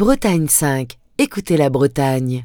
Bretagne 5. Écoutez la Bretagne.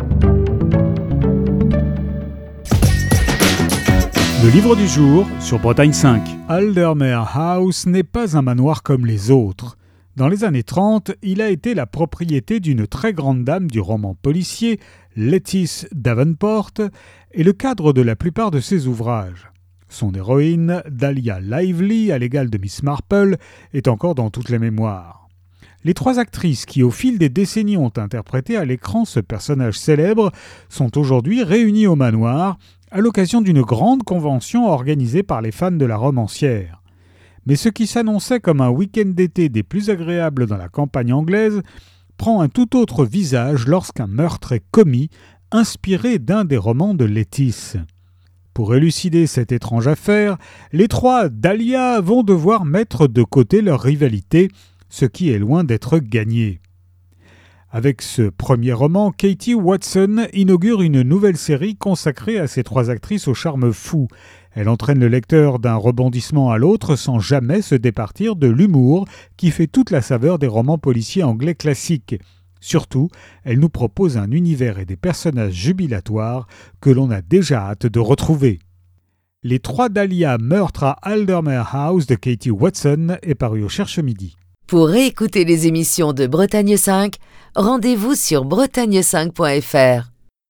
Le livre du jour sur Bretagne 5. Aldermere House n'est pas un manoir comme les autres. Dans les années 30, il a été la propriété d'une très grande dame du roman policier, Lettice Davenport, et le cadre de la plupart de ses ouvrages. Son héroïne, Dahlia Lively, à l'égal de Miss Marple, est encore dans toutes les mémoires. Les trois actrices qui, au fil des décennies, ont interprété à l'écran ce personnage célèbre sont aujourd'hui réunies au manoir à l'occasion d'une grande convention organisée par les fans de la romancière. Mais ce qui s'annonçait comme un week-end d'été des plus agréables dans la campagne anglaise prend un tout autre visage lorsqu'un meurtre est commis, inspiré d'un des romans de Lettice. Pour élucider cette étrange affaire, les trois Dahlia vont devoir mettre de côté leur rivalité, ce qui est loin d'être gagné. Avec ce premier roman, Katie Watson inaugure une nouvelle série consacrée à ces trois actrices au charme fou. Elle entraîne le lecteur d'un rebondissement à l'autre sans jamais se départir de l'humour qui fait toute la saveur des romans policiers anglais classiques. Surtout, elle nous propose un univers et des personnages jubilatoires que l'on a déjà hâte de retrouver. Les trois Dahlia meurtres à Aldermere House de Katie Watson est paru au Cherche-Midi. Pour réécouter les émissions de Bretagne 5, rendez-vous sur bretagne5.fr.